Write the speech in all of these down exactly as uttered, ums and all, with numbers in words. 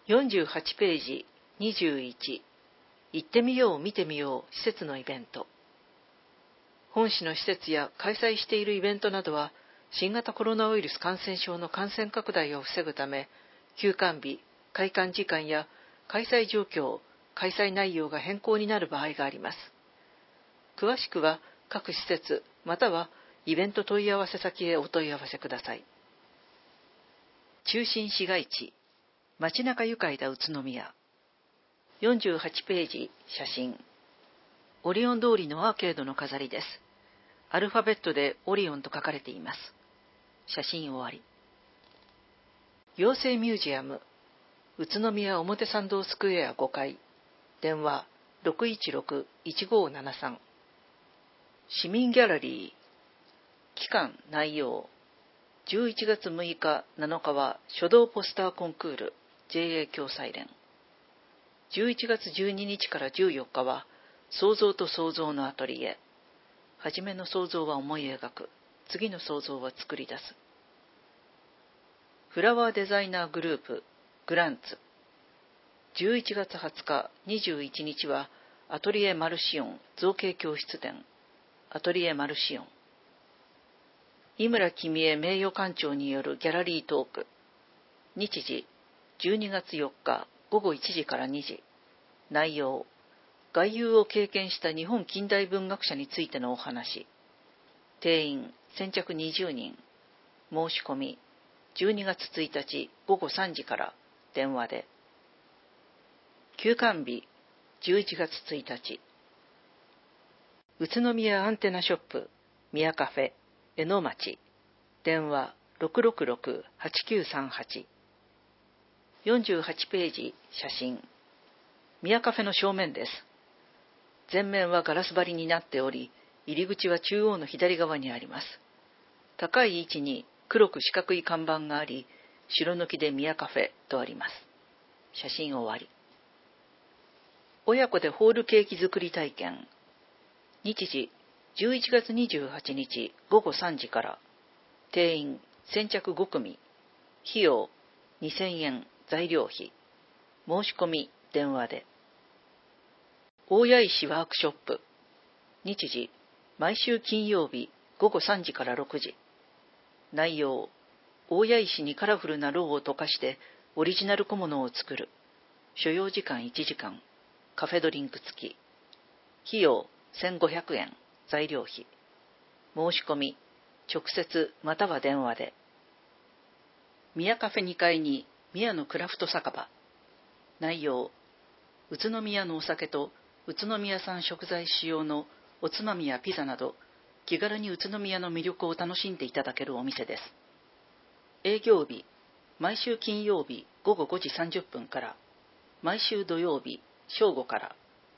よんじゅうはちページにじゅういち、行ってみよう見てみよう施設のイベント。本市の施設や開催しているイベントなどは、新型コロナウイルス感染症の感染拡大を防ぐため、休館日、開館時間や開催状況、開催内容が変更になる場合があります。詳しくは各施設またはイベント問い合わせ先へお問い合わせください。中心市街地、街中愉快だ宇都宮。よんじゅうはちページ写真。オリオン通りのアーケードの飾りです。アルファベットでオリオンと書かれています。写真終わり。行政ミュージアム、宇都宮表参道スクエアごかい、電話 ろくいちろくいちごななさん。市民ギャラリー、期間内容、じゅういちがつむいかなのかは書道ポスターコンクール ジェーエー 共催連、じゅういちがつじゅうににちからじゅうよっかは創造と創造のアトリエ、はじめの創造は思い描く、次の創造は作り出す。フラワーデザイナーグループグランツ、じゅういちがつはつかにじゅういちにちはアトリエマルシオン造形教室展、アトリエマルシオン。井村君恵名誉館長によるギャラリートーク、日時じゅうにがつよっかごごいちじからにじ、内容、外遊を経験した日本近代文学者についてのお話、定員先着にじゅうにん、申し込みじゅうにがつついたちごごさんじから電話で。休館日じゅういちがつついたち、宇都宮アンテナショップ宮カフェ江ノ町、電話 ろくろくろくはちきゅうさんはち。よんじゅうはちページ写真。宮カフェの正面です。前面はガラス張りになっており、入り口は中央の左側にあります。高い位置に黒く四角い看板があり、白抜きで宮カフェとあります。写真終わり。親子でホールケーキ作り体験。日時じゅういちがつにじゅうはちにちごごさんじから、定員先着ごくみ、費用にせんえん材料費、申し込み電話で。大谷石ワークショップ、日時毎週金曜日ごごさんじからろくじ、内容、大谷石にカラフルなろうを溶かしてオリジナル小物を作る、所要時間いちじかん、カフェドリンク付き、費用せんごひゃくえん材料費、申し込み直接または電話で。宮カフェにかいに宮のクラフト酒場、内容、宇都宮のお酒と宇都宮産食材使用のおつまみやピザなど、気軽に宇都宮の魅力を楽しんでいただけるお店です。営業日、毎週金曜日ごごごじさんじゅっぷんから、毎週土曜日正午から。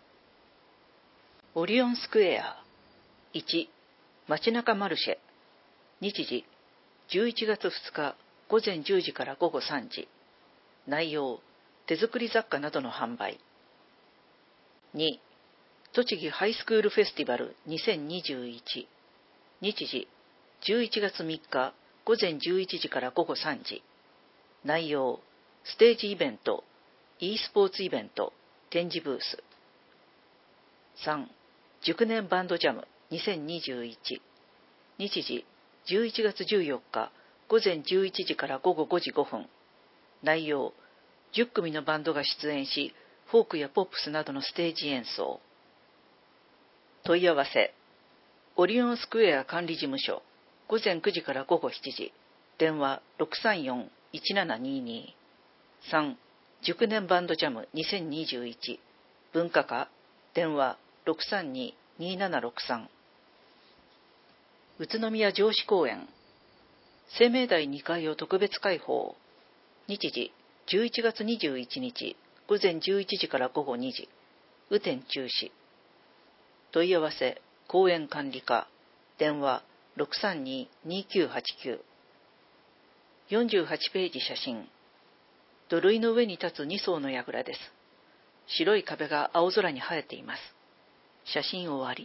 オリオンスクエアいち、街中マルシェ、日時じゅういちがつふつかごぜんじゅうじからごごさんじ、内容、手作り雑貨などの販売。に、栃木ハイスクールフェスティバルにせんにじゅういち、日時じゅういちがつみっかごぜんじゅういちじからごごさんじ、内容、ステージイベント、e スポーツイベント、展示ブース。さん、熟年バンドジャムにせんにじゅういち、日時じゅういちがつじゅうよっかごぜんじゅういちじからごごごじごふん、内容、じゅっくみのバンドが出演し、フォークやポップスなどのステージ演奏。問い合わせ、オリオンスクエア管理事務所、ごぜんくじからごごしちじ、電話 ろくさんよんいちななにに。さん、熟年バンドジャムにせんにじゅういち、文化課、電話 ろくさんににななろくさん。宇都宮城址公園、生命台にかいを特別開放。日時じゅういちがつにじゅういちにちごぜんじゅういちじからごごにじ、雨天中止。問い合わせ、公園管理課、電話 ろくさんににきゅうはちきゅう。よんじゅうはちページ写真。土塁の上に立つにそうの櫓です。白い壁が青空に映えています。写真終わり。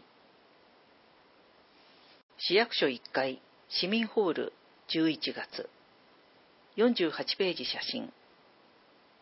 市役所いっかい、市民ホールじゅういちがつ。よんじゅうはちページ写真。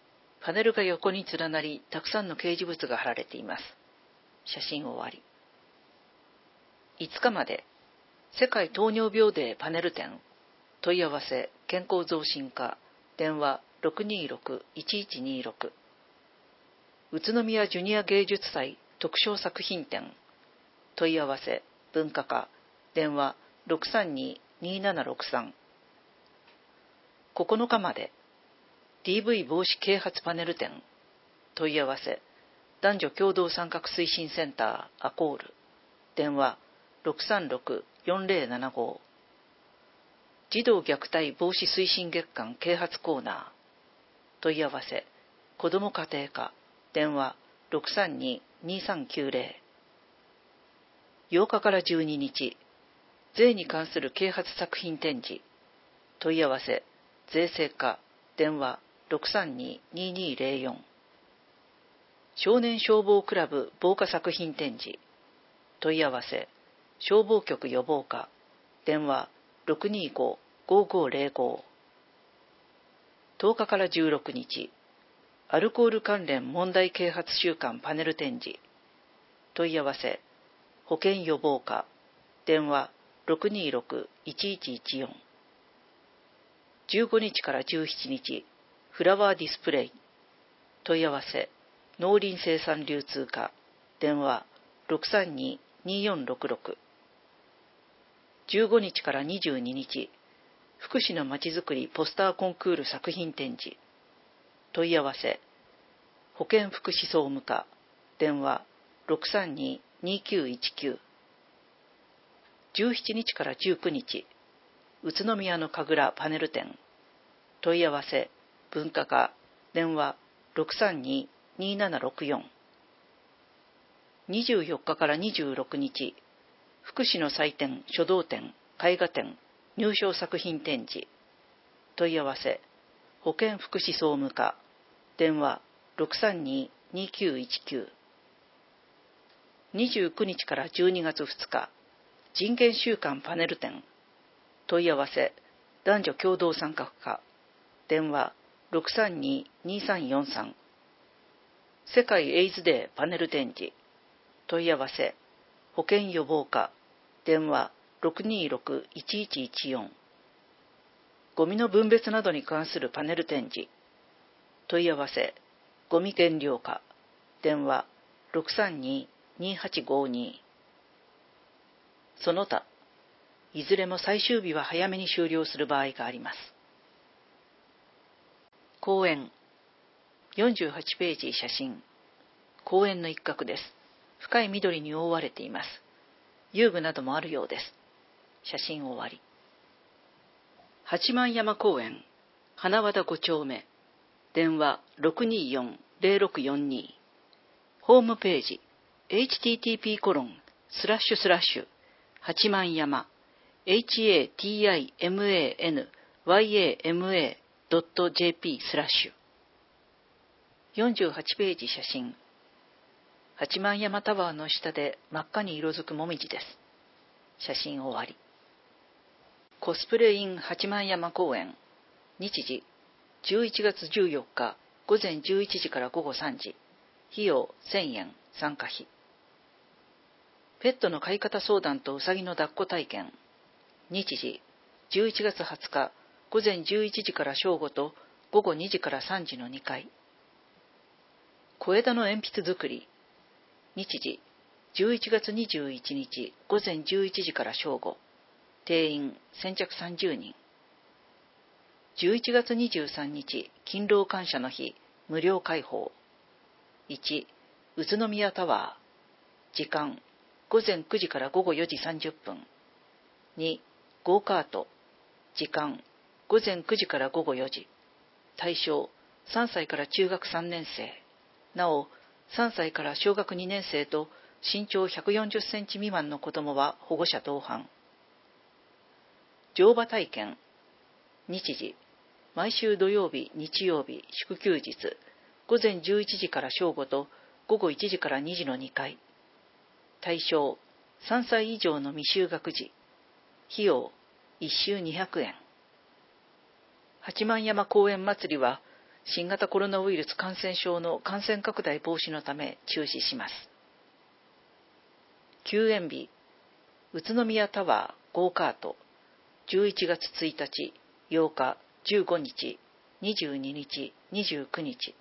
パネルが横に連なり、たくさんの掲示物が貼られています。写真終わり。いつかまで、世界糖尿病デーパネル展、問い合わせ、健康増進課、電話 ろくにーろく いちいちにーろく。宇都宮ジュニア芸術祭特賞作品展、問い合わせ、文化課、電話 ろくさんにーにーななろくさん。ここのかまで、ディーブイ 防止啓発パネル展、問い合わせ、男女共同参画推進センターアコール、電話 ろくさんろく よんぜろななご。児童虐待防止推進月間啓発コーナー、問い合わせ、子ども家庭課、電話 ろくさんにーにーさんきゅうぜろ。ようかからじゅうににち、税に関する啓発作品展示、問い合わせ、税制課、電話 ろくさんにーにーにーぜろよん。少年消防クラブ防火作品展示、問い合わせ、消防局予防課、電話 ろくにーご ごーごーぜろご。とおかからじゅうろくにち、アルコール関連問題啓発週間パネル展示、問い合わせ、保健予防課、電話 ろくにーろく いちいちいちよん。じゅうごにちからじゅうしちにち、フラワーディスプレイ、問い合わせ、農林生産流通課、電話 ろくさんにーにーよんろくろく。じゅうごにちからにじゅうににち、福祉のまちづくりポスターコンクール作品展示、問い合わせ、保健福祉総務課、電話 ろくさんにーにーきゅういちきゅう。じゅうしちにちからじゅうくにち、宇都宮の神楽パネル展、問い合わせ、文化課、電話 ろくさんにーにーななろくよん。にじゅうよっかからにじゅうろくにち、福祉の祭典書道展、絵画展、入賞作品展示、問い合わせ、保健福祉総務課、電話 ろくさんにーにーきゅういちきゅう。にじゅうくにちからじゅうにがつふつか、人権週間パネル展、問い合わせ、男女共同参画課、電話 ろくさんにーにーさんよんさん。世界エイズデーパネル展示、問い合わせ、保健予防課、電話 ろくにーろく いちいちいちよん。ゴミの分別などに関するパネル展示、問い合わせ、ゴミ減量課、電話 ろくさんにーにーはちごに。その他、いずれも最終日は早めに終了する場合があります。公園、よんじゅうはちページ写真。公園の一角です。深い緑に覆われています。遊具などもあるようです。写真終わり。八幡山公園、花和田ごちょうめ、電話 ろくにーよん ぜろろくよんに。ホームページ、エイチティーティーピーコロンスラッシュスラッシュ八幡山 エイチエーティーアイエムエーエヌワイエーエムエードットジェーピー スラッシュ。よんじゅうはちページ写真。八幡山タワーの下で真っ赤に色づくもみじです。写真終わり。コスプレイン八幡山公園。日時、じゅういちがつじゅうよっかごぜんじゅういちじからごごさんじ。費用せんえん、参加費。ペットの飼い方相談とうさぎの抱っこ体験。日時、じゅういちがつはつかごぜんじゅういちじから正午とごごにじからさんじのにかい。小枝の鉛筆作り。日時、じゅういちがつにじゅういちにちごぜんじゅういちじから正午。定員先着さんじゅうにん。じゅういちがつにじゅうさんにち勤労感謝の日、無料開放。いち、宇都宮タワー。時間、ごぜんくじからごごよじさんじゅっぷん。に、ゴーカート。時間、ごぜんくじからごごよじ。対象、さんさいから中学さんねんせい。なお、さんさいから小学にねんせいと身長ひゃくよんじゅっセンチ未満の子どもは保護者同伴。乗馬体験。日時、毎週土曜日、日曜日、祝休日、ごぜんじゅういちじから正午とごごいちじからにじのにかい。対象、さんさい以上の未就学児。費用、いっしゅうにひゃくえん。八幡山公園祭りは新型コロナウイルス感染症の感染拡大防止のため中止します。休園日、宇都宮タワーゴーカート、じゅういちがつついたち、ようか、じゅうごにち、にじゅうににち、にじゅうくにち。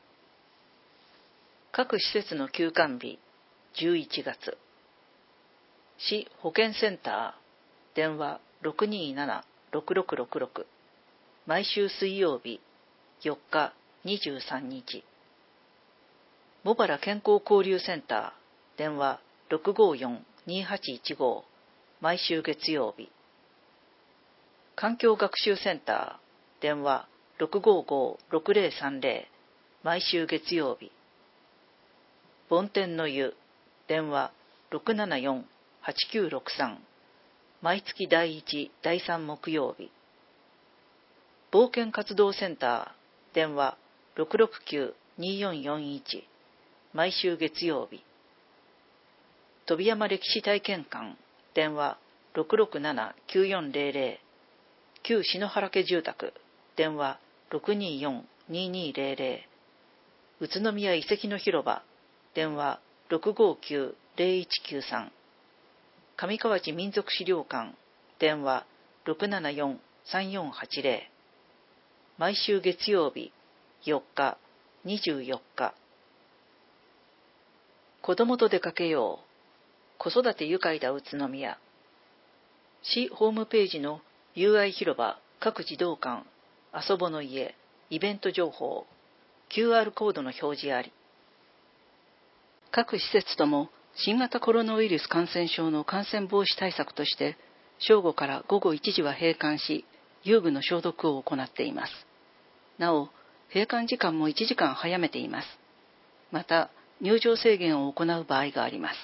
各施設の休館日、じゅういちがつ。市保健センター、電話ろくにーなな、ろくろくろくろく、毎週水曜日、よっか、にじゅうさんにち。茂原健康交流センター、電話ろくごーよん、にーはちいちご、毎週月曜日。環境学習センター、電話ろくごーごー、ろくぜろさんぜろ、毎週月曜日。梵天の湯、電話ろくななよん、はちきゅうろくさん、毎月だいいち、だいさん木曜日。冒険活動センター、電話ろくろくきゅう、にーよんよんいち、毎週月曜日。飛山歴史体験館、電話ろくろくなな、きゅうよんぜろぜろ、旧篠原家住宅、電話ろくにーよん、にーにーぜろぜろ、宇都宮遺跡の広場、電話ろくごーきゅう、ぜろいちきゅうさん、上河内民族資料館、電話ろくななよん、さんよんはちぜろ、毎週月曜日、よっか、にじゅうよっか。子供と出かけよう。子育て愉快だ宇都宮。市ホームページの友愛広場、各児童館、遊ぼの家、イベント情報、キューアール コードの表示あり。各施設とも新型コロナウイルス感染症の感染防止対策として、正午から午後いちじは閉館し、遊具の消毒を行っています。なお、閉館時間もいちじかん早めています。また、入場制限を行う場合があります。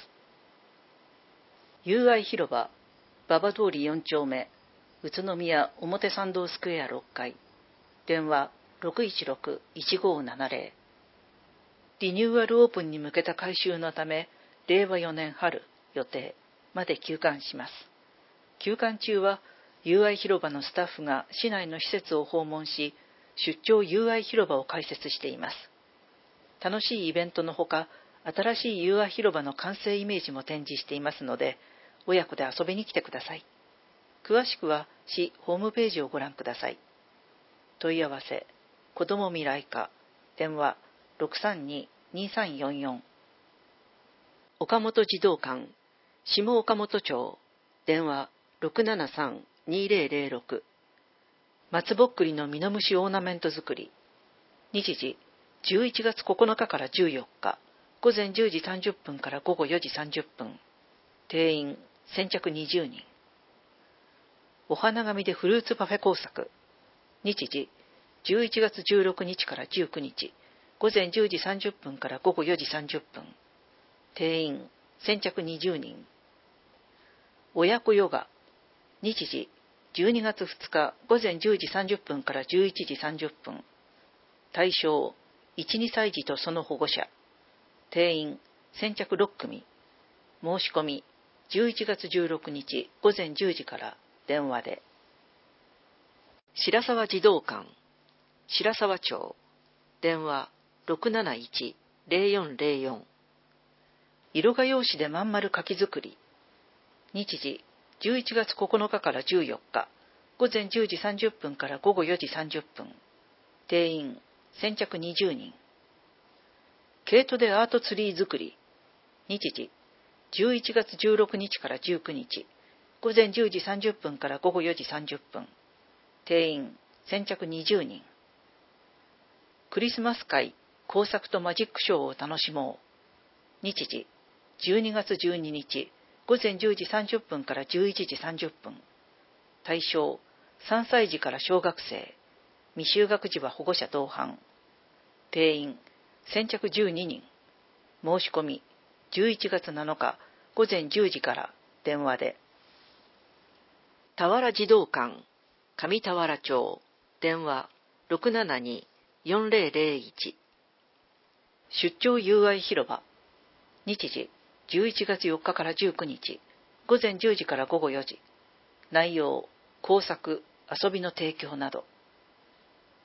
友愛広場、馬場通りよんちょうめ、宇都宮表参道スクエアろっかい、電話ろくいちろく、いちごーななぜろ。リニューアルオープンに向けた改修のため、れいわよねん春予定まで休館します。休館中は、友愛広場のスタッフが市内の施設を訪問し、出張友愛広場を開設しています。楽しいイベントのほか、新しい友愛広場の完成イメージも展示していますので、親子で遊びに来てください。詳しくは市ホームページをご覧ください。問い合わせ、子ども未来課、電話ろくさんに、にさんよんよん。岡本児童館、下岡本町、電話ろくななさん、にぜろぜろろく。松ぼっくりのミノムシオーナメント作り。日時、じゅういちがつここのかからじゅうよっか、午前じゅうじさんじゅっぷんから午後よじさんじゅっぷん。定員、先着にじゅうにん。お花紙でフルーツパフェ工作。日時、じゅういちがつじゅうろくにちからじゅうくにち、午前じゅうじさんじゅっぷんから午後よじさんじゅっぷん。定員、先着にじゅうにん。親子ヨガ。日時、じゅうにがつふつか午前じゅうじさんじゅっぷんからじゅういちじさんじゅっぷん。対象、いち、にさい児とその保護者。定員、先着ろっくみ。申し込み、じゅういちがつじゅうろくにち午前じゅうじから電話で。白沢児童館、白沢町、電話ろくなないち、ぜろよんぜろよん。色画用紙でまん丸書き作り。日時、じゅういちがつここのかからじゅうよっか、午前じゅうじさんじゅっぷんから午後よじさんじゅっぷん。定員、先着にじゅうにん。毛糸でアートツリー作り。日時、じゅういちがつじゅうろくにちからじゅうくにち、午前じゅうじさんじゅっぷんから午後よじさんじゅっぷん。定員、先着にじゅうにん。クリスマス会、工作とマジックショーを楽しもう。日時、じゅうにがつじゅうににち、午前じゅうじさんじゅっぷんからじゅういちじさんじゅっぷん。対象、さんさい児から小学生。未就学児は保護者同伴。定員、先着じゅうににん。申し込み、じゅういちがつなのか午前じゅうじから電話で。田原児童館、上田原町、電話ろくななに、よんぜろぜろいち。出張友愛広場。日時、じゅういちがつよっかからじゅうくにち、午前じゅうじから午後よじ。内容、工作、遊びの提供など。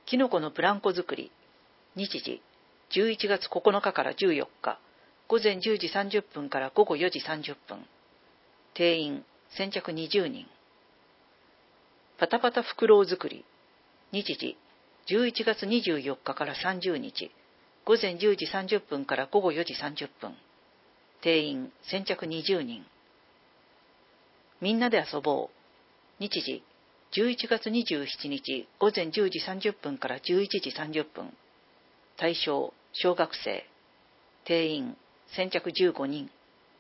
キノコのブランコ作り。日時、じゅういちがつここのかからじゅうよっか、ごぜんじゅうじさんじゅっぷんからごごよじさんじゅっぷん。定員、先着にじゅうにん。パタパタフクロウ作り。日時、じゅういちがつにじゅうよっかからさんじゅうにち、ごぜんじゅうじさんじゅっぷんからごごよじさんじゅっぷん。定員、先着にじゅうにん。みんなで遊ぼう。日時、じゅういちがつにじゅうしちにちごぜんじゅうじさんじゅっぷんからじゅういちじさんじゅっぷん。対象、小学生。定員、先着じゅうごにん。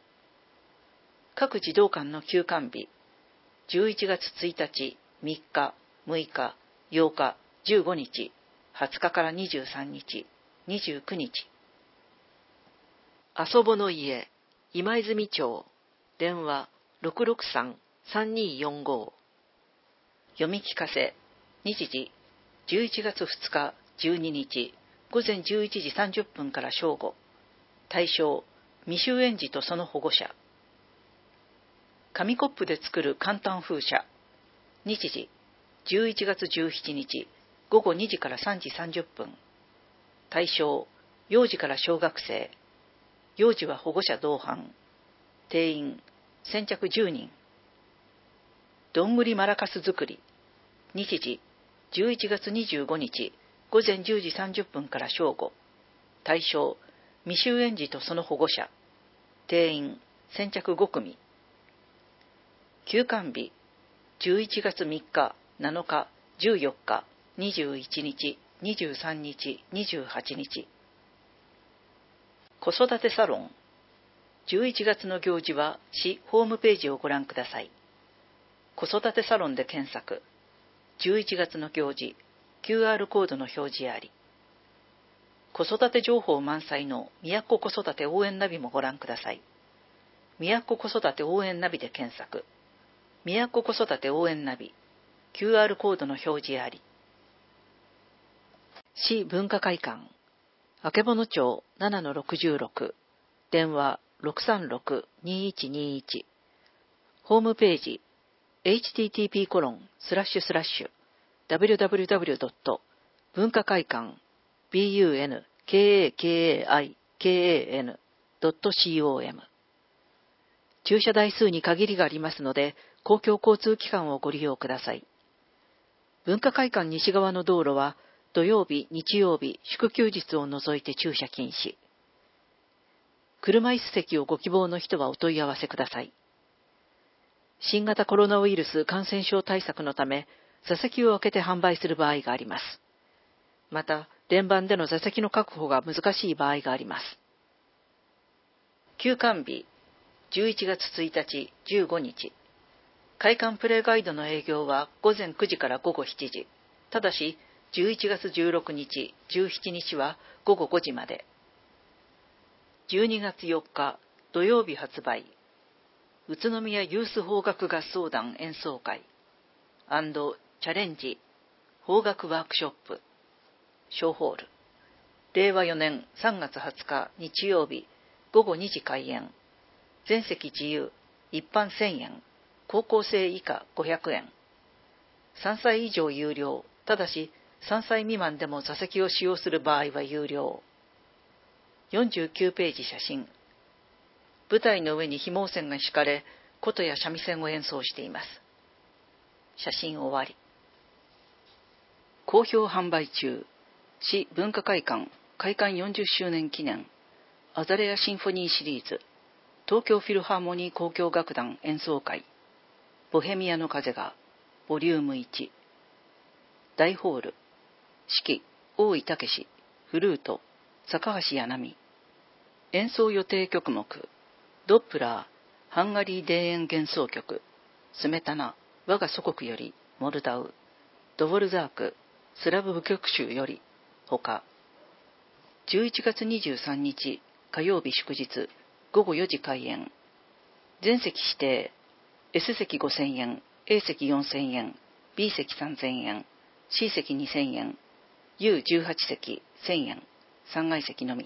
各児童館の休館日。じゅういちがつついたち、みっか、むいか、ようか、じゅうごにち、はつかからにじゅうさんにち、にじゅうくにち。遊ぼの家、今泉町。電話、ろくろくさん さんにーよんご。読み聞かせ。日時、じゅういちがつふつか、じゅうににち、ごぜんじゅういちじさんじゅっぷんから正午。対象、未就園児とその保護者。紙コップで作る簡単風車。日時、じゅういちがつじゅうしちにち、ごごにじからさんじさんじゅっぷん。対象、幼児から小学生。幼児は保護者同伴。定員、先着じゅうにん。どんぐりマラカス作り。日時、じゅういちがつにじゅうごにち、ごぜんじゅうじさんじゅっぷんから正午。対象、未就園児とその保護者。定員、先着ごくみ。休館日、じゅういちがつみっか、なのか、じゅうよっか、にじゅういちにち、にじゅうさんにち、にじゅうはちにち。子育てサロン。じゅういちがつの行事は市ホームページをご覧ください。子育てサロンで検索。じゅういちがつの行事、キューアール コードの表示あり。子育て情報満載のみやっこ子育て応援ナビもご覧ください。みやっこ子育て応援ナビで検索。みやっこ子育て応援ナビ、キューアール コードの表示あり。市文化会館、曙町 ななのろくじゅうろく、電話 ろくさんろく にいちにいち、ホームページ エイチティーティーピーコロンスラッシュスラッシュダブリューダブリューダブリュードット文化会館 ビーユーエヌケーエーケーエーアイケーエーエヌドットコム。 駐車台数に限りがありますので、公共交通機関をご利用ください。文化会館西側の道路は土曜日、日曜日、祝休日を除いて駐車禁止。車椅子席をご希望の人はお問い合わせください。新型コロナウイルス感染症対策のため、座席を空けて販売する場合があります。また、連番での座席の確保が難しい場合があります。休館日、じゅういちがつついたち、じゅうごにち。会館プレイガイドの営業はごぜんくじからごごしちじ。ただし、じゅういちがつじゅうろくにち、じゅうしちにちはごごごじまで。じゅうにがつよっか、土曜日発売。宇都宮ユース邦楽合奏団演奏会&チャレンジ邦楽ワークショップ小ホール。れいわよねんさんがつはつか日曜日ごごにじ開演。全席自由、一般せんえん、高校生以下ごひゃくえん。さんさい以上有料、ただしさんさい未満でも座席を使用する場合は有料。よんじゅうきゅうページ写真。舞台の上に紐線が敷かれ、琴や三味線を演奏しています。写真終わり。好評販売中。市文化会館開館よんじゅっしゅうねん記念アザレアシンフォニーシリーズ東京フィルハーモニー交響楽団演奏会ボヘミアの風がボリュームいち。大ホール。指揮大井武史フルート坂橋柳美。演奏予定曲目ドップラーハンガリー田園幻想曲スメタナ我が祖国よりモルダウドボルザークスラブ舞曲集よりほか。じゅういちがつにじゅうさんにち火曜日祝日ごごよじ開演。全席指定 S 席ごせんえん A 席よんせんえん B 席さんぜんえん C 席にせんえん ユーじゅうはち 席せんえんさんがい席のみ。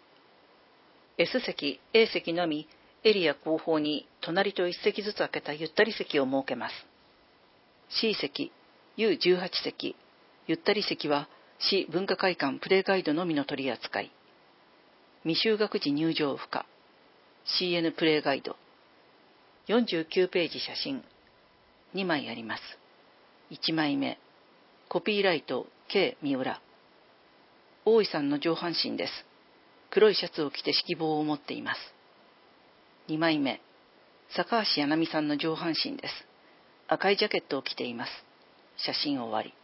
S 席 A 席のみエリア後方に隣といち席ずつ空けたゆったり席を設けます。 C 席 ユーじゅうはち 席ゆったり席は市文化会館プレイガイドのみの取り扱い。未就学児入場不可。シーエヌ プレイガイド。よんじゅうきゅうページ写真。にまいあります。いちまいめ。コピーライト K 三浦。大井さんの上半身です。黒いシャツを着て指揮棒を持っています。にまいめ。坂橋やなみさんの上半身です。赤いジャケットを着ています。写真終わり。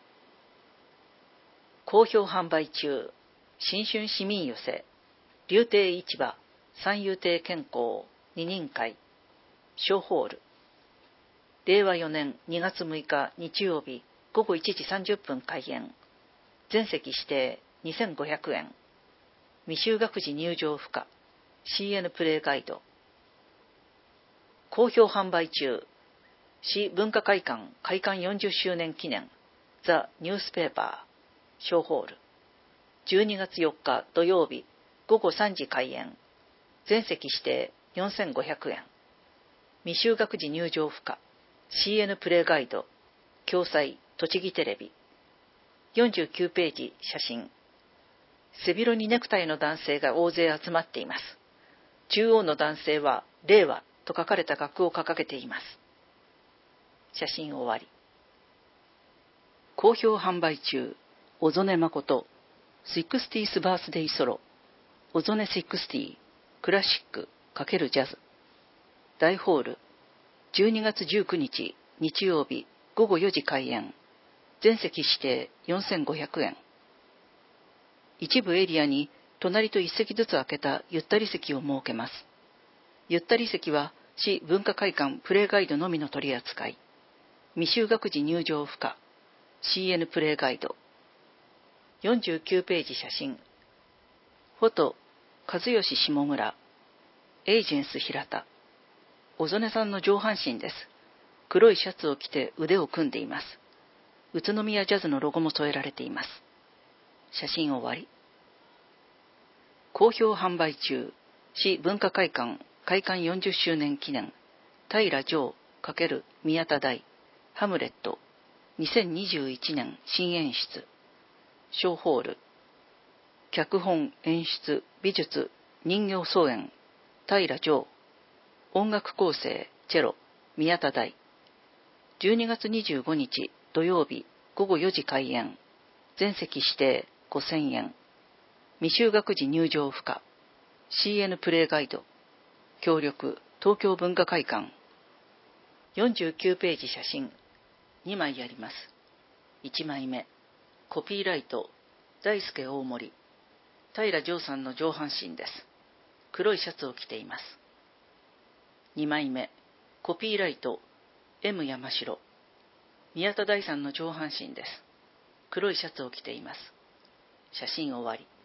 好評販売中。新春市民寄せ。竜亭市場。三遊亭健康。二人会。小ホール。れいわよねんにがつむいか日曜日ごごいちじさんじゅっぷん開演。全席指定にせんごひゃくえん。未就学児入場不可。シーエヌ プレイガイド。好評販売中。市文化会館開館よんじゅっしゅうねん記念。ザ・ニュースペーパー。小ホール。じゅうにがつよっか土曜日ごごさんじ開演。全席指定よんせんごひゃくえん。未就学児入場不可。シーエヌ プレイガイド。共催栃木テレビ。よんじゅうきゅうページ写真。背広にネクタイの男性が大勢集まっています。中央の男性は令和と書かれた額を掲げています。写真終わり。好評販売中。小曽根誠 シックスティース バースデイソロ小曽根ろくじゅうクラシック×ジャズ大ホールじゅうにがつじゅうくにち日曜日ごごよじ開演。全席指定よんせんごひゃくえん。一部エリアに隣と一席ずつ空けたゆったり席を設けます。ゆったり席は市文化会館プレイガイドのみの取り扱い。未就学児入場不可。シーエヌ プレイガイド。よんじゅうきゅうページ写真。フォト、和義下村。エージェンス平田。小曽根さんの上半身です。黒いシャツを着て腕を組んでいます。宇都宮ジャズのロゴも添えられています。写真終わり。好評販売中。市文化会館開館よんじゅっしゅうねん記念。平城×宮田大。ハムレット。にせんにじゅういちねん新演出。小ホール。脚本、演出、美術、人形操演。平城。音楽構成、チェロ、宮田大。じゅうにがつにじゅうごにち土曜日ごごよじ開演。全席指定ごせんえん。未就学児入場不可。シーエヌ プレイガイド。協力、東京文化会館。よんじゅうきゅうページ写真。にまいあります。いちまいめ。コピーライト、大輔大森。平城さんの上半身です。黒いシャツを着ています。にまいめ。コピーライト、M 山城。宮田大さんの上半身です。黒いシャツを着ています。写真終わり。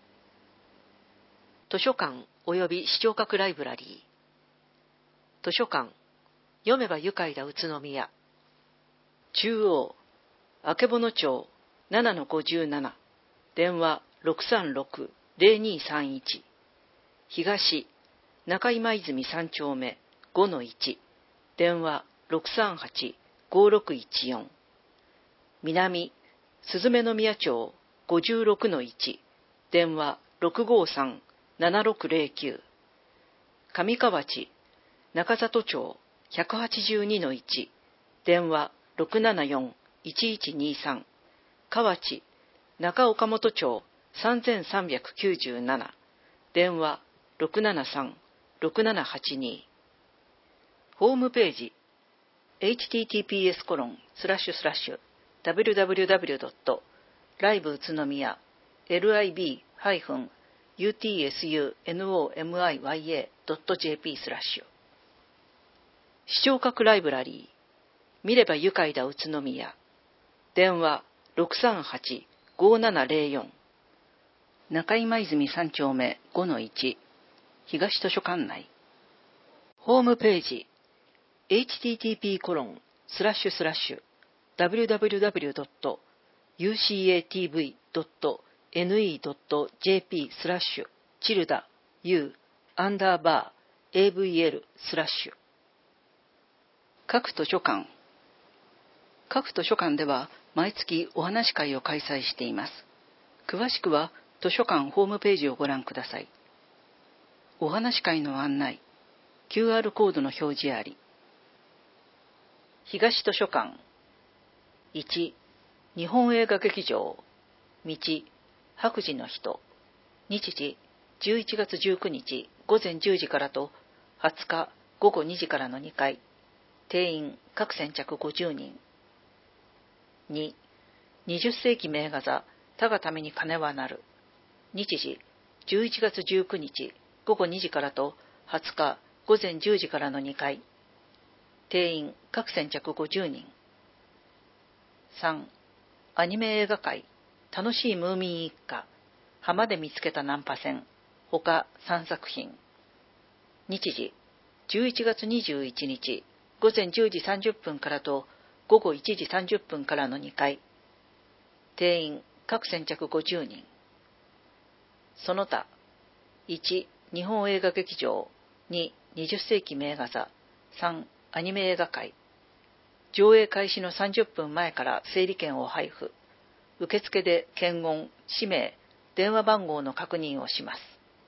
図書館及び視聴覚ライブラリー。図書館、読めば愉快だ宇都宮。中央、曙町 ななのごじゅうなな。電話 ろくさんろく ぜろにさんいち。東、中今泉さん丁目 ごのいち。電話 ろくさんはち ごろくいちよん。南、鈴目宮町 ごじゅうろくのいち。電話 ろくごさん ななろくぜろきゅう。上河内、中里町 ひゃくはちじゅうにのいち。電話 ろくななよん いちいちにさん。河内、中岡本町 さんさんきゅうなな。電話 ろくななさん ろくななはちに。ホームページ エイチティーティーピーエスコロンスラッシュスラッシュダブリューダブリューダブリュードットライブ宇都宮 ライブ ユーティーエスユーエヌオーエムアイワイエードットジェーピー スラッシュ視聴覚ライブラリー見れば愉快だ宇都宮。電話 ろくさんはち ごななぜろよん。中今泉さん丁目 ごのいち。東図書館内。ホームページ エイチティーティーピーコロンスラッシュスラッシュダブリューダブリューダブリュードットユーシーエーティーブイドットエヌイードットジェーピー スラッシュチルダ U アンダーバー エーブイエル スラッシュ各図書館。各図書館では毎月お話会を開催しています。 詳しくは図書館ホームページをご覧ください。お話会の案内、キューアール コードの表示あり。東図書館。いち、日本映画劇場、道、白磁の人。日時、じゅういちがつじゅうくにちごぜんじゅうじからとはつかごごにじからのにかい。定員各先着ごじゅうにん。に、にじゅっせいき名画座、他がために金はなる。日時、じゅういちがつじゅうくにちごごにじからとはつかごぜんじゅうじからのにかい。定員各先着ごじゅうにん。さん、アニメ映画界、楽しいムーミン一家、浜で見つけたナンパ船、他さんさくひん。日時、じゅういちがつにじゅういちにちごぜんじゅうじさんじゅっぷんからとごごいちじさんじゅっぷんからのにかい。定員各先着ごじゅうにん。その他、いち、日本映画劇場、に、にじゅっせいき名画座、さん、アニメ映画界。上映開始のさんじゅっぷんまえから整理券を配布。受付で検温、氏名、電話番号の確認をします。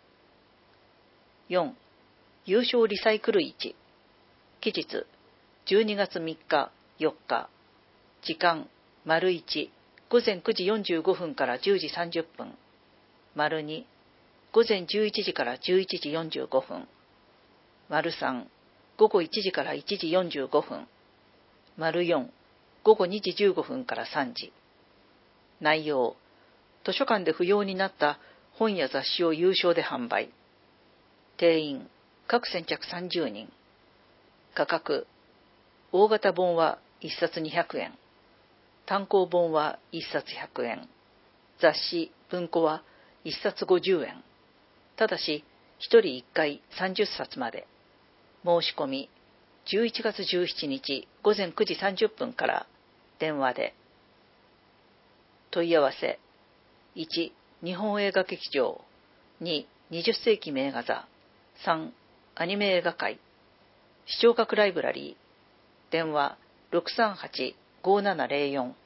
よん、優勝リサイクル市。期日、じゅうにがつみっか、よっか。時間、丸いち、ごぜんくじよんじゅうごふんからじゅうじさんじゅっぷん。丸に、ごぜんじゅういちじからじゅういちじよんじゅうごふん。丸さん、ごごいちじからいちじよんじゅうごふん。丸よん、ごごにじじゅうごふんからさんじ。内容、図書館で不要になった本や雑誌を有償で販売。定員、各先着さんじゅうにん。価格、大型本はいっさつにひゃくえん。単行本はいっさつひゃくえん。雑誌、文庫はいっさつごじゅうえん。ただし、ひとりいっかいさんじゅっさつまで。申し込み、じゅういちがつじゅうしちにちごぜんくじさんじゅっぷんから電話で。問い合わせ、いち、日本映画劇場、に、にじゅっせいき名画座、さん、アニメ映画界、視聴覚ライブラリー、電話 ろくさんはちごななぜろよん。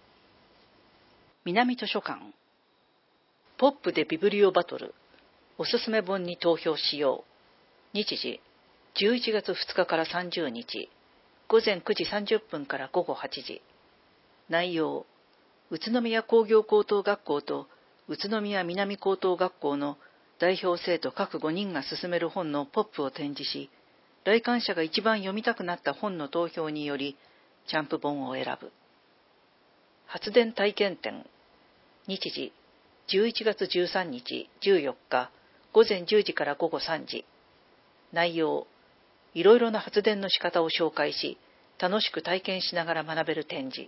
南図書館。ポップでビブリオバトル、おすすめ本に投票しよう。日時、じゅういちがつふつかからさんじゅうにち、ごぜんくじさんじゅっぷんからごごはちじ。内容、宇都宮工業高等学校と宇都宮南高等学校の代表生徒各ごにんが進める本のポップを展示し、来館者が一番読みたくなった本の投票により、チャンプ本を選ぶ。発電体験展。日時、じゅういちがつじゅうさんにちじゅうよっか、ごぜんじゅうじからごごさんじ。内容、いろいろな発電の仕方を紹介し、楽しく体験しながら学べる展示。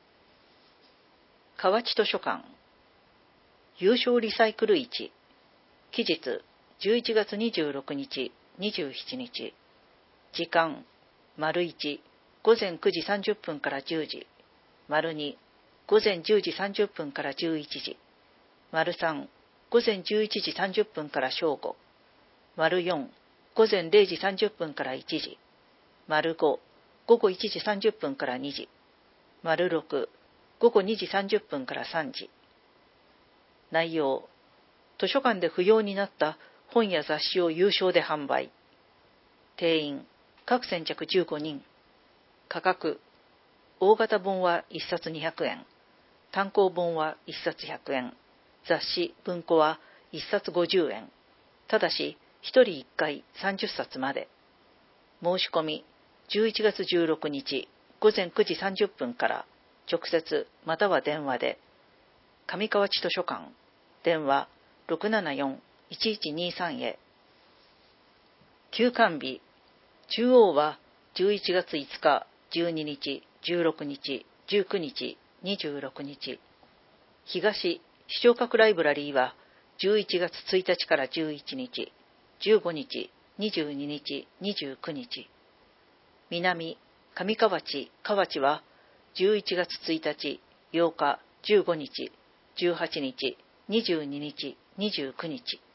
河内図書館。優勝リサイクル市。期日、じゅういちがつにじゅうろくにちにじゅうしちにち。時間、丸いち、ごぜんくじさんじゅっぷんからじゅうじ。丸に、ごぜんじゅうじさんじゅっぷんからじゅういちじ。丸さん、ごぜんじゅういちじさんじゅっぷんから正午。丸よん、ごぜんれいじさんじゅっぷんからいちじ。丸ご、ごごいちじさんじゅっぷんからにじ。丸ろく、ごごにじさんじゅっぷんからさんじ。内容、図書館で不要になった本や雑誌を有償で販売。定員、各先着じゅうごにん。価格、大型本はいっさつにひゃくえん。単行本はいっさつひゃくえん。雑誌、文庫はいっさつごじゅうえん。ただし、ひとりいっかいさんじゅっさつまで。申し込み、じゅういちがつじゅうろくにちごぜんくじさんじゅっぷんから直接または電話で。上河内図書館、電話 ろくななよんいちいちにさん へ。休館日、中央はじゅういちがついつか、じゅうににち、じゅうろくにち、じゅうくにち、にじゅうろくにち。東、視聴覚ライブラリーはじゅういちがつついたちからじゅういちにち、じゅうごにち、にじゅうににち、にじゅうくにち。南、上河内、河内はじゅういちがつついたち、ようか、じゅうごにち、じゅうはちにち、にじゅうににち、にじゅうくにち。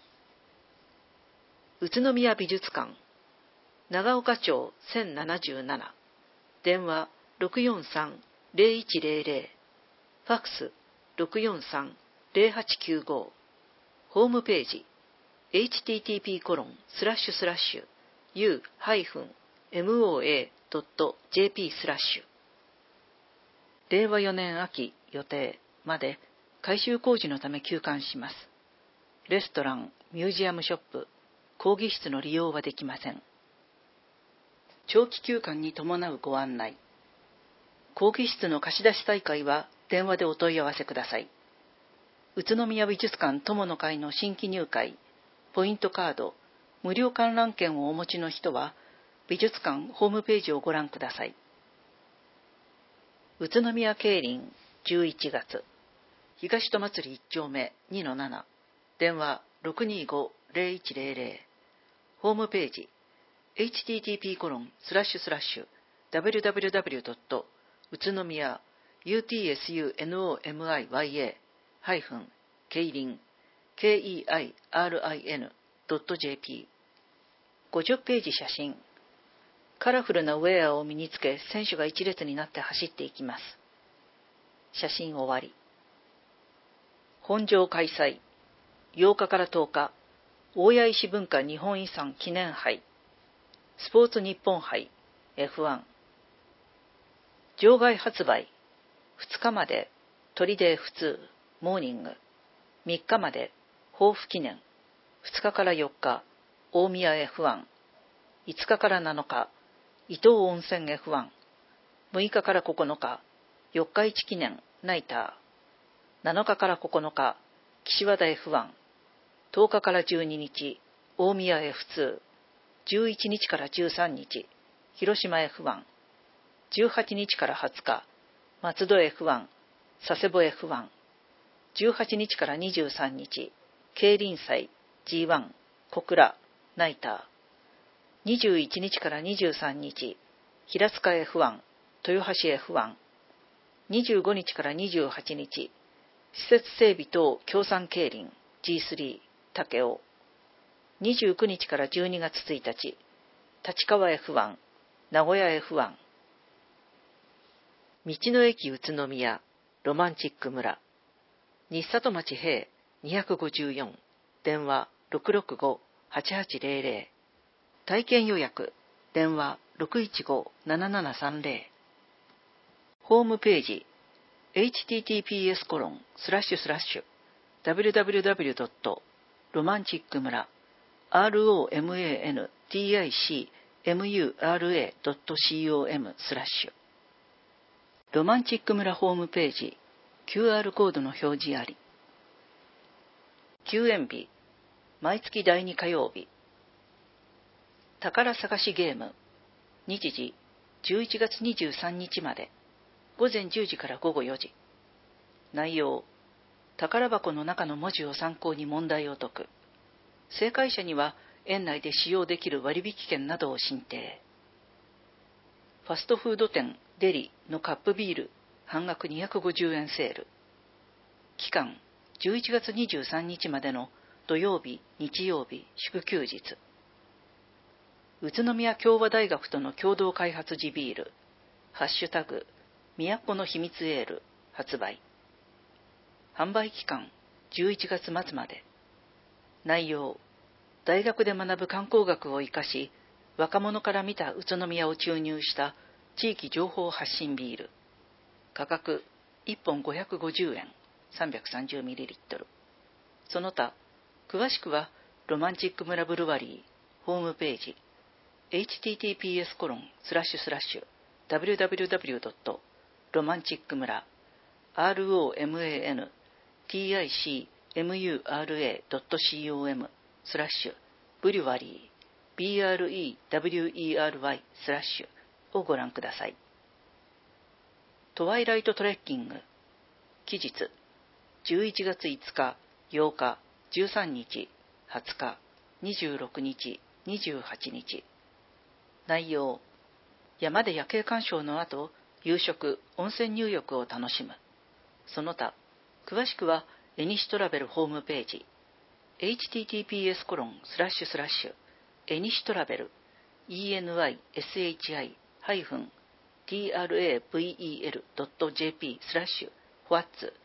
宇都宮美術館。長岡町せんななじゅうなな。電話 ろくよんさんぜろいちぜろぜろ。ファックス ろくよんさんゼロはちきゅうごホームページ エイチティーティーピーコロンスラッシュスラッシュユーエムオーエードットジェーピー スラッシュれいわよねん秋予定まで改修工事のため休館します。レストラン、ミュージアムショップ、講義室の利用はできません。長期休館に伴うご案内。講義室の貸し出し再開は電話でお問い合わせください。宇都宮美術館友の会の新規入会、ポイントカード、無料観覧券をお持ちの人は、美術館ホームページをご覧ください。宇都宮競輪じゅういちがつ、東戸祭いっ丁目 にのなな、電話 ろくにーごーぜろいちぜろぜろ、ホームページ エイチティーティーピーコロンスラッシュスラッシュダブリューダブリューダブリュードット宇都宮 ユーティーエスユーエヌオーエムアイワイエー 競輪 ケーイーアイアールアイエヌ ドット ジェーピー ごじゅっページ写真。カラフルなウェアを身につけ選手が一列になって走っていきます。写真終わり。本場開催ようかからとおか大谷石文化日本遺産記念杯スポーツ日本杯 エフワン 場外発売ふつかまで鳥で普通モーニングみっかまで抱負記念ふつかからよっか大宮 エフワン いつかからなのか伊東温泉 エフワン むいかからここのか四日市記念ナイターなのかからここのか岸和田 エフワン とおかからじゅうににち大宮 エフツー じゅういちにちからじゅうさんにち広島 エフワン じゅうはちにちからはつか松戸 エフワン 佐世保 エフワン じゅうはちにちからにじゅうさんにち競輪祭 ジーワン 小倉ナイターにじゅういちにちからにじゅうさんにち平塚 エフワン 豊橋 エフワン にじゅうごにちからにじゅうはちにち施設整備等協賛競輪 ジースリー 武雄にじゅうくにちからじゅうにがつついたち立川 エフワン 名古屋 エフワン 道の駅宇都宮ロマンチック村日里町平にひゃくごじゅうよん電話 ろくろくごーはちはちぜろぜろ 体験予約電話 ろくいちごーななななさんぜろ ホームページ エイチティーティーピーエスコロンスラッシュスラッシュダブリューダブリューダブリュードットロマンチック村 ロマンチック村 ドットコム スラッシュロマンチック村ホームページ キューアール コードの表示あり。休園日毎月だいに火曜日宝探しゲーム日時じゅういちがつにじゅうさんにちまでごぜんじゅうじからごごよじ内容宝箱の中の文字を参考に問題を解く正解者には園内で使用できる割引券などを申請ファストフード店デリのカップビール半額にひゃくごじゅうえんセール期間じゅういちがつにじゅうさんにちまでの土曜日日曜日祝休日宇都宮共和大学との共同開発地ビールハッシュタグ都の秘密エール発売販売期間じゅういちがつ末まで内容大学で学ぶ観光学を生かし若者から見た宇都宮を注入した地域情報発信ビール価格いっぽんごひゃくごじゅうえん さんびゃくさんじゅうミリリットル その他詳しくはロマンチック村ブルワリーホームページ エイチティーティーピーエスコロンスラッシュスラッシュダブリューダブリューダブリュードットロマンチック村 ロマンチック村 ドットコム スラッシュブリュワリー ブルワリー スラッシュをご覧ください。トワイライトトレッキング期日じゅういちがついつか、ようか、じゅうさんにち、はつか、にじゅうろくにち、にじゅうはちにち内容山で夜景鑑賞の後夕食温泉入浴を楽しむその他詳しくはエニシトラベルホームページ エイチティーティーピーエスコロンスラッシュスラッシュエニシトラベル エニシハイフントラベルドットジェーピー スラッシュフワッツ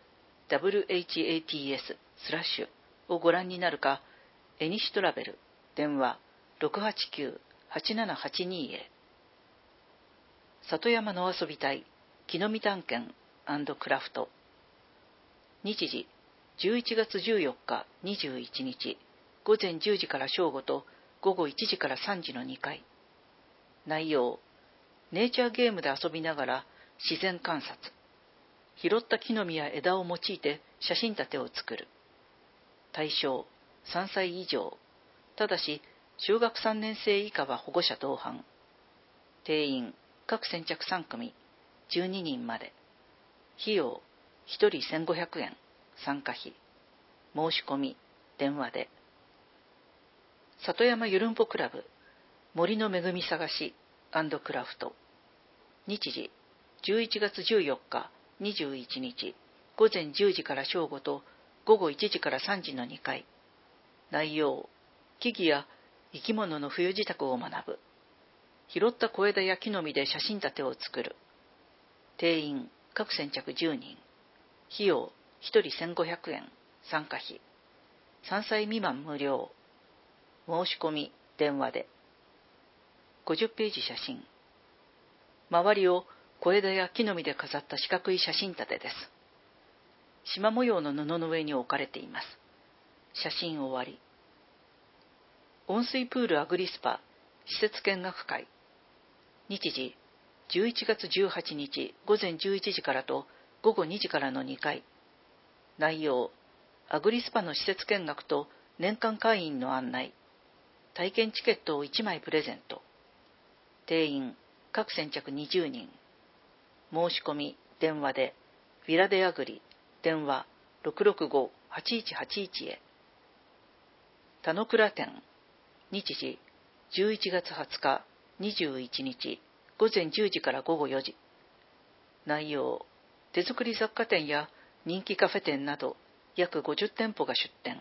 ダブリューエイチエーティーエス スラッシュをご覧になるか、エニシトラベル、電話 ろくはちきゅう はちななはちに へ。里山の遊び隊、木の実探検&クラフト。日時、じゅういちがつじゅうよっかにじゅういちにち、午前じゅうじから正午と午後いちじからさんじのにかい。内容、ネイチャーゲームで遊びながら自然観察。拾った木の実や枝を用いて写真立てを作る。対象、さんさい以上。ただし、小学さんねんせい以下は保護者同伴。定員、各先着さんくみ、じゅうににんまで。費用、ひとりせんごひゃくえん、参加費。申し込み、電話で。里山ゆるんぽクラブ、森の恵み探し&クラフト。日時、じゅういちがつじゅうよっかにじゅういちにち、午前じゅうじから正午と午後いちじからさんじのにかい。内容、木々や生き物の冬支度を学ぶ。拾った小枝や木の実で写真立てを作る。定員、各先着じゅうにん。費用、ひとりせんごひゃくえん、参加費。さんさい未満無料。申し込み、電話で。ごじゅっページ写真。周りを小枝や木の実で飾った四角い写真立てです。縞模様の布の上に置かれています。写真終わり。温水プールアグリスパ施設見学会。日時、じゅういちがつじゅうはちにち午前じゅういちじからと午後にじからのにかい。内容、アグリスパの施設見学と年間会員の案内。体験チケットをいちまいプレゼント。定員、各先着にじゅうにん。申し込み、電話で、ヴィラデアグリ、電話 ろくろくご はちいちはちいち へ。田野倉店、日時、じゅういちがつはつかにじゅういちにち、午前じゅうじから午後よじ。内容、手作り雑貨店や人気カフェ店など約ごじゅってんぽが出店。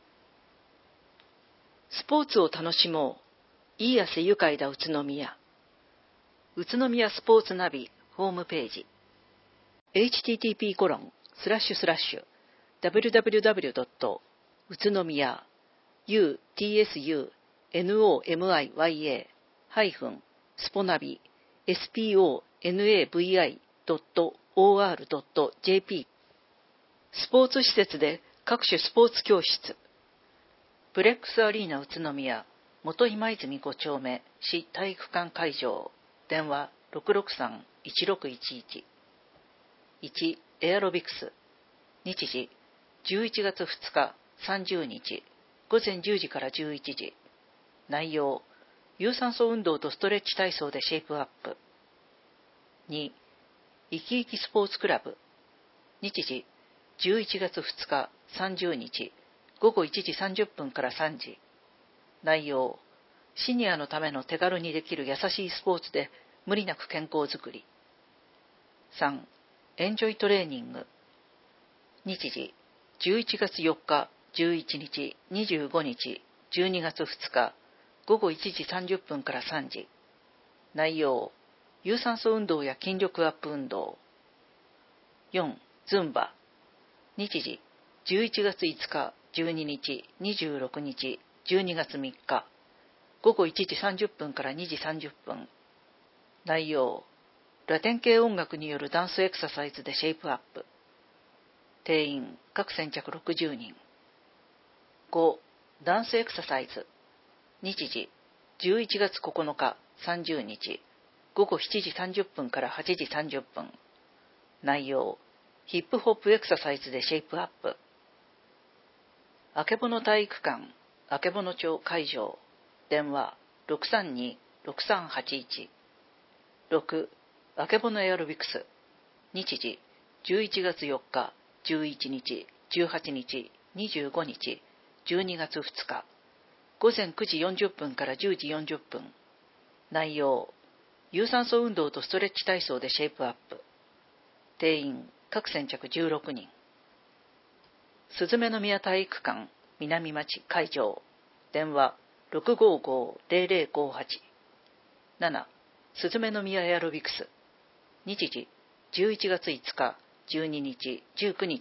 スポーツを楽しもう。いい汗愉快だ宇都宮。宇都宮スポーツナビホームページ。エイチティーティーピーコロンスラッシュスラッシュダブリュダブリュダブリュドット宇都宮 ユーティーエスユーエヌオーエムアイワイエー ハイフンスポナビ エスピーオーエヌエーブイアイドットオーアールドットジェーピー。スポーツ施設で各種スポーツ教室。ブレックスアリーナ宇都宮元今泉ごちょうめ市体育館会場。電話 ろくろくさん いちろくいちいち。いち. エアロビクス。日時、じゅういちがつふつかさんじゅうにち、午前じゅうじからじゅういちじ。内容、有酸素運動とストレッチ体操でシェイプアップ。に. いきいきスポーツクラブ。日時、じゅういちがつふつかさんじゅうにち、午後いちじさんじゅっぷんからさんじ。内容、シニアのための手軽にできる優しいスポーツで無理なく健康づくり。さん. エンジョイトレーニング。日時、じゅういちがつよっか、じゅういちにち、にじゅうごにち、じゅうにがつふつか、午後いちじさんじゅっぷんからさんじ。内容、有酸素運動や筋力アップ運動。よん. ズンバ。日時、じゅういちがついつか、じゅうににち、にじゅうろくにち、じゅうにがつみっか。午後いちじさんじゅっぷんからにじさんじゅっぷん。内容、ラテン系音楽によるダンスエクササイズでシェイプアップ。定員、各先着ろくじゅうにん。ご. ダンスエクササイズ。日時、じゅういちがつここのか、さんじゅうにち、午後しちじさんじゅっぷんからはちじさんじゅっぷん。内容、ヒップホップエクササイズでシェイプアップ。あけぼの体育館、あけぼの町会場。電話 ろくさんに ろくさんはちいち。ろく. あけぼのエアロビクス。日時、じゅういちがつよっか、じゅういちにち、じゅうはちにち、にじゅうごにち、じゅうにがつふつか。午前くじよんじゅっぷんからじゅうじよんじゅっぷん。内容、有酸素運動とストレッチ体操でシェイプアップ。定員、各先着じゅうろくにん。すずめの宮体育館南町会場。電話 ろくごご ぜろぜろごはち。なな. すずめの宮エアロビクス。日時、じゅういちがついつか、じゅうににち、じゅうくにち、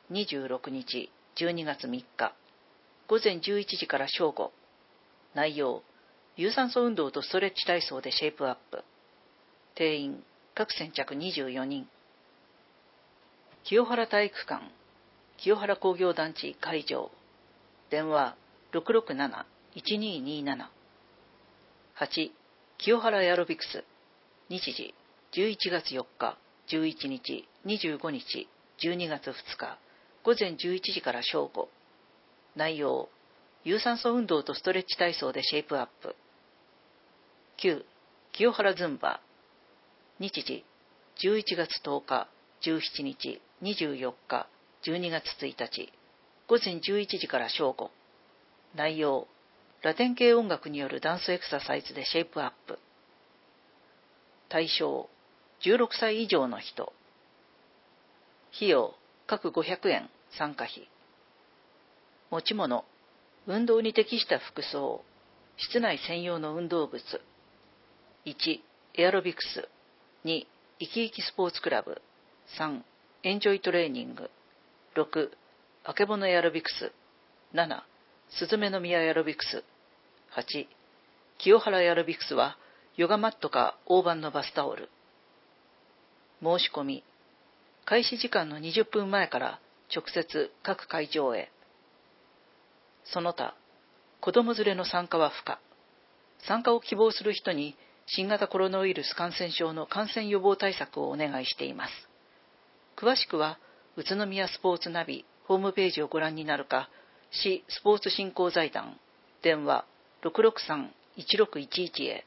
にじゅうろくにちじゅうにがつみっかごぜんじゅういちじから正午。内容、有酸素運動とストレッチ体操でシェイプアップ。定員、各先着にじゅうよにん。清原体育館、清原工業団地会場。電話 ろくろくなな いちにーにーなな。はち. 清原エアロビクス。日時、じゅういちがつよっか、じゅういちにち、にじゅうごにち、じゅうにがつふつか、ごぜんじゅういちじから正午。内容、有酸素運動とストレッチ体操でシェイプアップ。きゅう. 清原ズンバ。日時、じゅういちがつとおか、じゅうしちにち、にじゅうよっか、じゅうにがつついたち、ごぜんじゅういちじから正午。内容、ラテン系音楽によるダンスエクササイズでシェイプアップ。対象、じゅうろくさい以上の人。費用、各ごひゃくえん参加費。持ち物、運動に適した服装、室内専用の運動靴。いち. エアロビクス。に. 生き生きスポーツクラブ。さん. エンジョイトレーニング。ろく. あけぼのエアロビクス。なな. すずめの宮エアロビクス。はち. 清原エアロビクスはヨガマットか大判のバスタオル。申し込み、開始時間のにじゅっぷんまえから直接各会場へ。その他、子供連れの参加は不可。参加を希望する人に新型コロナウイルス感染症の感染予防対策をお願いしています。詳しくは、宇都宮スポーツナビホームページをご覧になるか、市スポーツ振興財団、電話 ろくろくさん いちろくいちいち へ。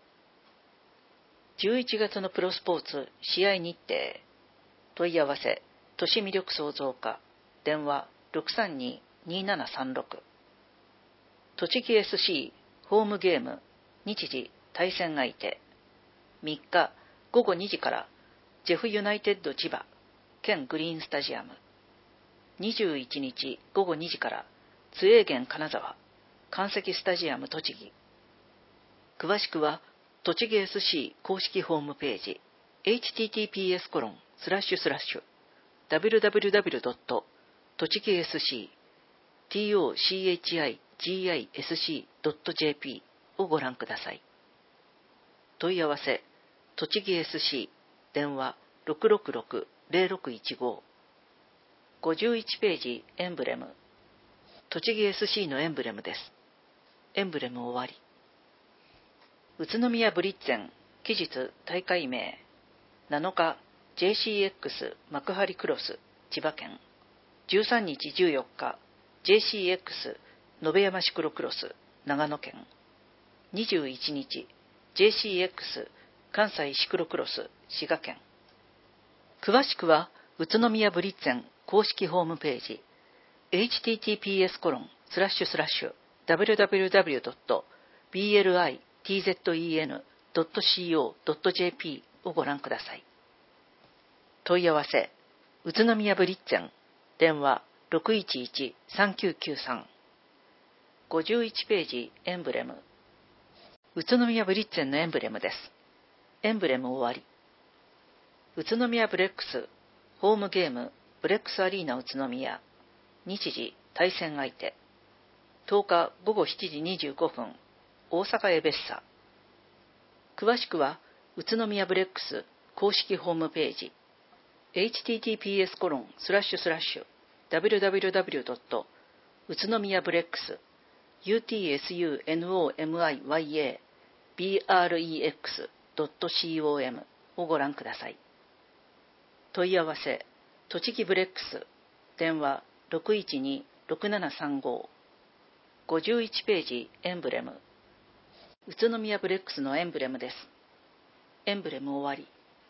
じゅういちがつのプロスポーツ試合日程。問い合わせ、都市魅力創造課、電話 ろくさんに にーななさんろく。栃木 エスシー ホームゲーム、日時、対戦相手。みっかごごにじからジェフユナイテッド千葉、県グリーンスタジアム。にじゅういちにちごごにじから津永源金沢、関石スタジアム栃木。詳しくは、栃木 エスシー 公式ホームページ、エイチティーティーピーエスコロンスラッシュスラッシュダブリュダブリュダブリュドットとちきエスシートチギスシードットジェーピー をご覧ください。問い合わせ、栃木 エスシー、電話 ろくろくろく ゼロろくいちご。ごじゅういちページエンブレム。栃木 エスシー のエンブレムです。エンブレム終わり。宇都宮ブリッツェン、期日大会名。なのか ジェーシーエックス 幕張クロス、千葉県。じゅうさんにちじゅうよっか ジェーシーエックス 延山シクロクロス、長野県。にじゅういちにち ジェーシーエックス 関西シクロクロス、滋賀県。詳しくは宇都宮ブリッツェン公式ホームページ エイチティーティーピーエスコロンスラッシュスラッシュダブリュダブリュダブリュドットビーエルアイティーゼットイーエヌドットシーオードットジェーピー をご覧ください。問い合わせ、宇都宮ブリッツェン、電話 ろくいちいち さんきゅうきゅうさん。ごじゅういちページエンブレム。宇都宮ブリッツェンのエンブレムです。エンブレム終わり。宇都宮ブレックス、ホームゲーム、ブレックスアリーナ宇都宮。日時、対戦相手。とおかごごしちじにじゅうごふん、大阪エベッサ。詳しくは、宇都宮ブレックス公式ホームページ、エイチティーティーピーエスコロンスラッシュスラッシュダブリュダブリュダブリュドット宇都宮ブレックス ユーティーエスユーエヌオーエムアイワイエービーアールイーエックスドットシーオーエム をご覧ください。問い合わせ、栃木ブレックス、電話 ろくいちに ろくななさんご。ごじゅういちページエンブレム。宇都宮ブレックスのエンブレムです。エンブレム終わり。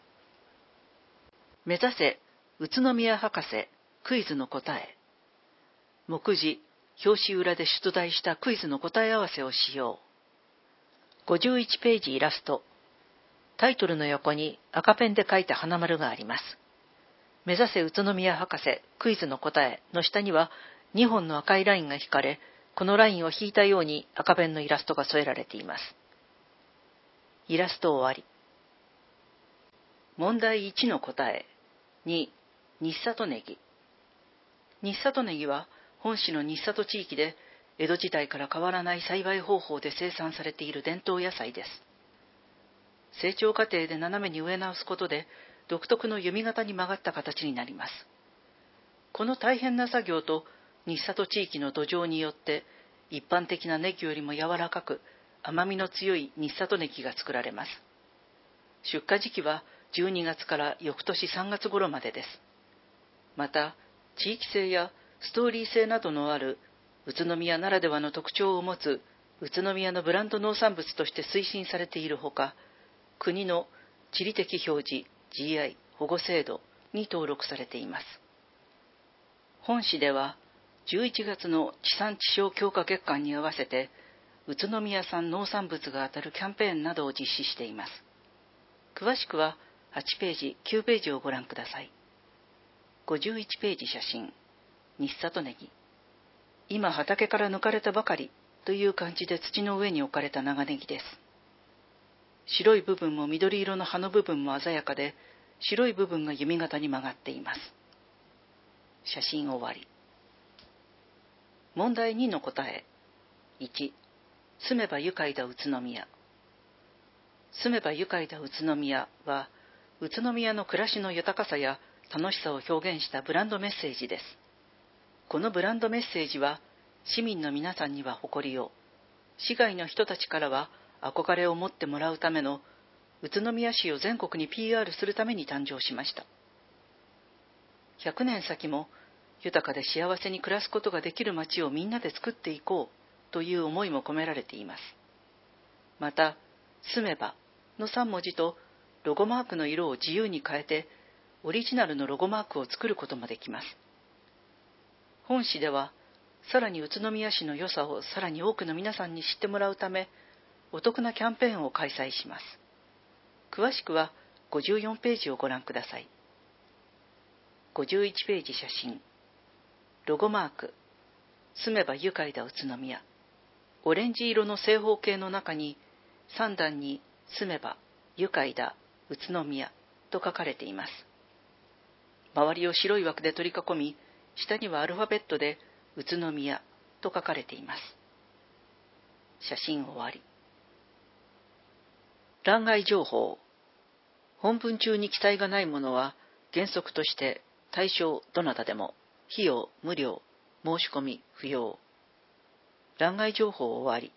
目指せ宇都宮博士クイズの答え。目次、表紙裏で出題したクイズの答え合わせをしよう。ごじゅういちページイラスト。タイトルの横に赤ペンで書いた花丸があります。目指せ宇都宮博士クイズの答えの下にはにほんの赤いラインが引かれ、このラインを引いたように赤ペンのイラストが添えられています。イラスト終わり。問題いちの答え。に、日里ネギ。 日里ネギは本市の日里地域で江戸時代から変わらない栽培方法で生産されている伝統野菜です。成長過程で斜めに植え直すことで独特の弓形に曲がった形になります。この大変な作業と日里地域の土壌によって一般的なネギよりも柔らかく甘みの強い日里ネギが作られます。出荷時期はじゅうにがつから翌年さんがつ頃までです。また、地域性やストーリー性などのある宇都宮ならではの特徴を持つ宇都宮のブランド農産物として推進されているほか、国の地理的表示 ジーアイ 保護制度に登録されています。本市ではじゅういちがつの地産地消強化月間に合わせて宇都宮産農産物が当たるキャンペーンなどを実施しています。詳しくははちページ、きゅうページをご覧ください。ごじゅういちページ写真、日里ネギ。今畑から抜かれたばかりという感じで土の上に置かれた長ネギです。白い部分も緑色の葉の部分も鮮やかで、白い部分が弓形に曲がっています。写真終わり。問題にの答え。いち、住めば愉快だ宇都宮。住めば愉快だ宇都宮は、宇都宮の暮らしの豊かさや楽しさを表現したブランドメッセージです。このブランドメッセージは、市民の皆さんには誇りを、市外の人たちからは憧れを持ってもらうための、宇都宮市を全国に ピーアール するために誕生しました。ひゃくねん先も、豊かで幸せに暮らすことができる街をみんなで作っていこうという思いも込められています。また、住めばのさん文字とロゴマークの色を自由に変えて、オリジナルのロゴマークを作ることもできます。本市では、さらに宇都宮市の良さをさらに多くの皆さんに知ってもらうため、お得なキャンペーンを開催します。詳しくはごじゅうよんページをご覧ください。ごじゅういちページ写真。ロゴマーク。住めば愉快だ宇都宮。オレンジ色の正方形の中にさん段に住めば愉快だ宇都宮と書かれています。周りを白い枠で取り囲み、下にはアルファベットで宇都宮と書かれています。写真終わり。欄外情報。本文中に記載がないものは原則として対象どなたでも費用無料申し込み不要。欄外情報終わり。